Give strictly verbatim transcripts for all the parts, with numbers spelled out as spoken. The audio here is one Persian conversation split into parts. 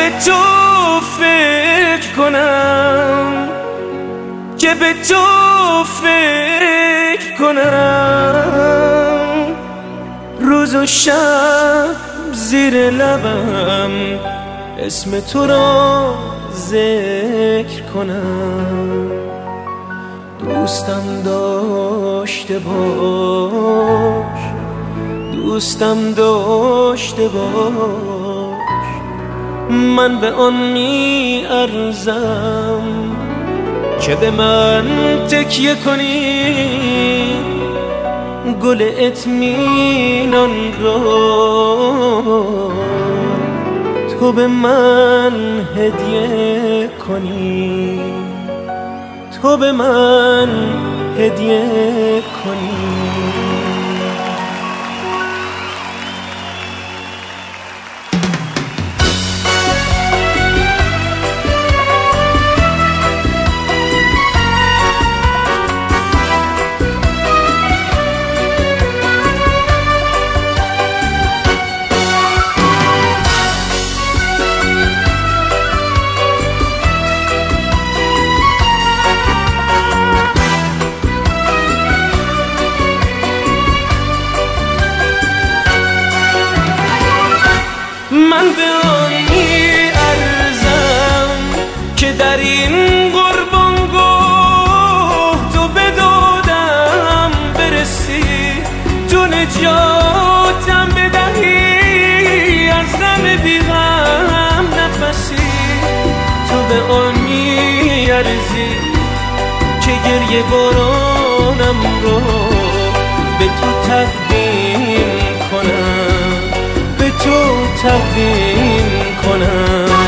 به تو فکر کنم، که به تو فکر کنم، روز و شب زیر لبم اسم تو را ذکر کنم. دوستم داشته باش، دوستم داشته باش، من به آن می ارزم که به من تکیه کنی، گل اطمینان را تو به من هدیه کنی، تو به من هدیه کنی. من به آن می ارزم که در این قربانگاه تو به دادم برسی، تو نجاتم بدهی از غم بیغم نفسی. تو به آن می ارزی که گریه بارانم رو به تو تقدیم کنم، به تو تقدیم کنم.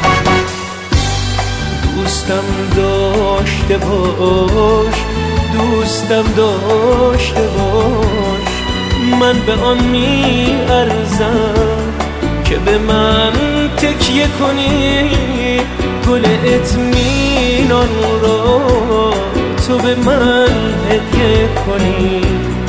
دوستم داشته باش، دوستم داشته باش، من به آن می ارزم که به من تکیه کنی، گل اطمینان را تو به من هدیه کنی.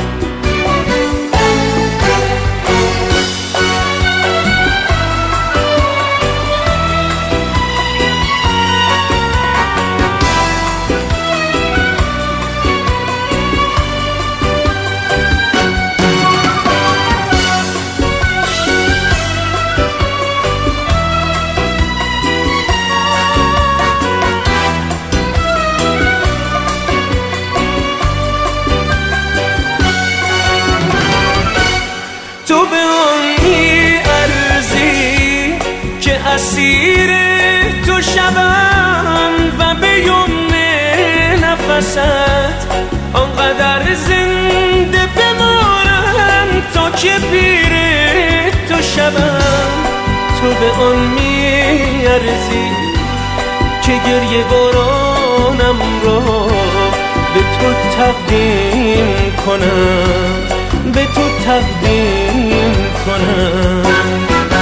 تو به آن می ارزی که اسیر تو شوم و به یمن نفست آنقدر زنده بمانم تا که پیر تو شوم. تو به آن می ارزی که گریه بارانم را به تو تقدیم کنم، به تو تقدیم کنم.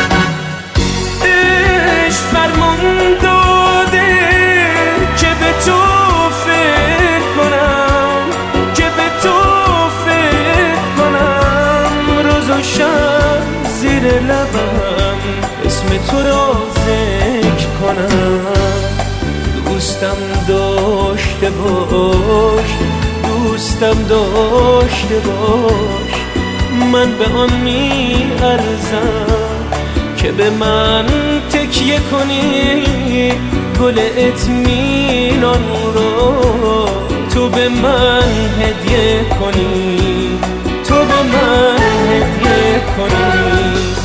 عشق فرمان داده که به تو فکر کنم، که به تو فکر کنم، روز و شب زیر لبم اسم تو را ذکر کنم. دوستم داشته باش، دوستم داشته باش، من به آن می ارزم که به من تکیه کنی، گل اطمینان را تو به من هدیه کنی، تو به من هدیه کنی.